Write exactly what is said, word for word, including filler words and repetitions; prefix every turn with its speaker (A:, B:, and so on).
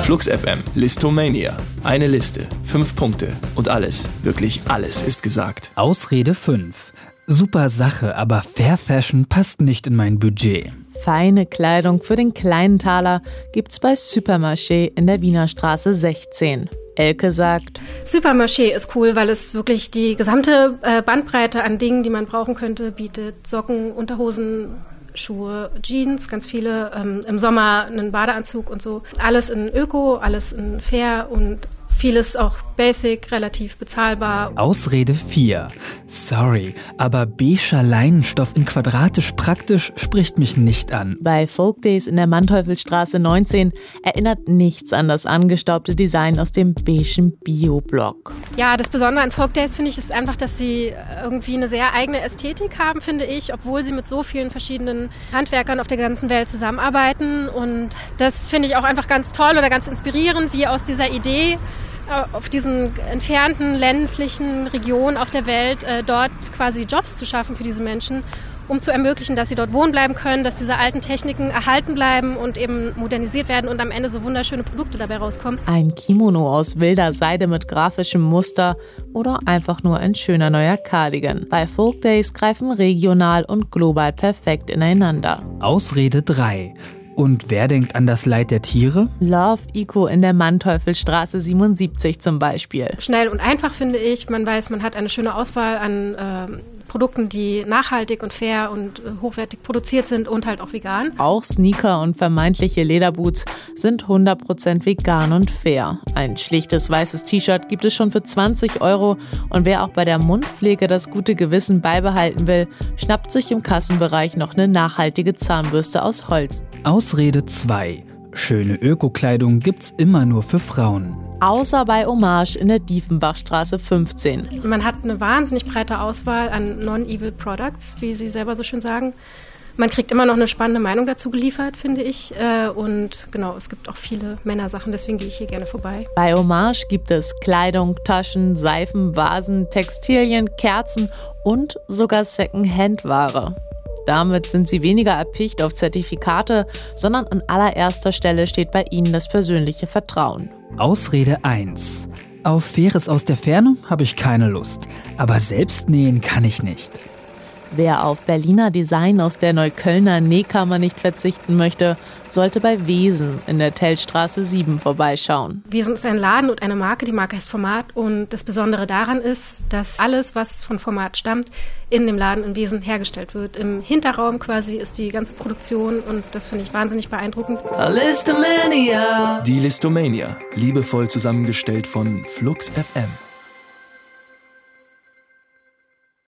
A: Flux F M, Listomania. Eine Liste, fünf Punkte und alles, wirklich alles ist gesagt.
B: Ausrede fünf. Super Sache, aber Fair Fashion passt nicht in mein Budget.
C: Feine Kleidung für den kleinen Taler gibt's bei Supermarché in der Wiener Straße sechzehn. Elke sagt,
D: Supermarché ist cool, weil es wirklich die gesamte äh, Bandbreite an Dingen, die man brauchen könnte, bietet. Socken, Unterhosen, Schuhe, Jeans, ganz viele. Ähm, im Sommer einen Badeanzug und so. Alles in Öko, alles in Fair und vieles auch basic, relativ bezahlbar.
B: Ausrede vier. Sorry, aber beiger Leinenstoff in quadratisch praktisch spricht mich nicht an.
C: Bei Folk Days in der Manteuffelstraße neunzehn erinnert nichts an das angestaubte Design aus dem beigen Bio-Block.
D: Ja, das Besondere an Folk Days, finde ich, ist einfach, dass sie irgendwie eine sehr eigene Ästhetik haben, finde ich, obwohl sie mit so vielen verschiedenen Handwerkern auf der ganzen Welt zusammenarbeiten. Und das finde ich auch einfach ganz toll oder ganz inspirierend, wie aus dieser Idee auf diesen entfernten ländlichen Regionen auf der Welt äh, dort quasi Jobs zu schaffen für diese Menschen, um zu ermöglichen, dass sie dort wohnen bleiben können, dass diese alten Techniken erhalten bleiben und eben modernisiert werden und am Ende so wunderschöne Produkte dabei rauskommen.
C: Ein Kimono aus wilder Seide mit grafischem Muster oder einfach nur ein schöner neuer Cardigan. Bei Folk Days greifen regional und global perfekt ineinander.
B: Ausrede drei. Und wer denkt an das Leid der Tiere?
C: Love Eco in der Manteuffelstraße siebenundsiebzig zum Beispiel.
D: Schnell und einfach, finde ich. Man weiß, man hat eine schöne Auswahl an äh, Produkten, die nachhaltig und fair und äh, hochwertig produziert sind und halt auch vegan.
C: Auch Sneaker und vermeintliche Lederboots sind hundert Prozent vegan und fair. Ein schlichtes weißes T-Shirt gibt es schon für zwanzig Euro und wer auch bei der Mundpflege das gute Gewissen beibehalten will, schnappt sich im Kassenbereich noch eine nachhaltige Zahnbürste aus Holz.
B: Ausrede zwei. Schöne Ökokleidung gibt's immer nur für Frauen.
C: Außer bei Hommage in der Diefenbachstraße fünfzehn.
D: Man hat eine wahnsinnig breite Auswahl an Non-Evil Products, wie sie selber so schön sagen. Man kriegt immer noch eine spannende Meinung dazu geliefert, finde ich. Und genau, es gibt auch viele Männersachen, deswegen gehe ich hier gerne vorbei.
C: Bei Hommage gibt es Kleidung, Taschen, Seifen, Vasen, Textilien, Kerzen und sogar Second-Hand-Ware. Damit sind sie weniger erpicht auf Zertifikate, sondern an allererster Stelle steht bei ihnen das persönliche Vertrauen.
B: Ausrede eins. Auf Faires aus der Ferne habe ich keine Lust, aber selbst nähen kann ich nicht.
C: Wer auf Berliner Design aus der Neuköllner Nähkammer nicht verzichten möchte, sollte bei Wesen in der Tellstraße sieben vorbeischauen.
D: Wesen ist ein Laden und eine Marke, die Marke heißt Format und das Besondere daran ist, dass alles, was von Format stammt, in dem Laden in Wesen hergestellt wird. Im Hinterraum quasi ist die ganze Produktion und das finde ich wahnsinnig beeindruckend.
A: Listomania. Die Listomania, liebevoll zusammengestellt von Flux F M.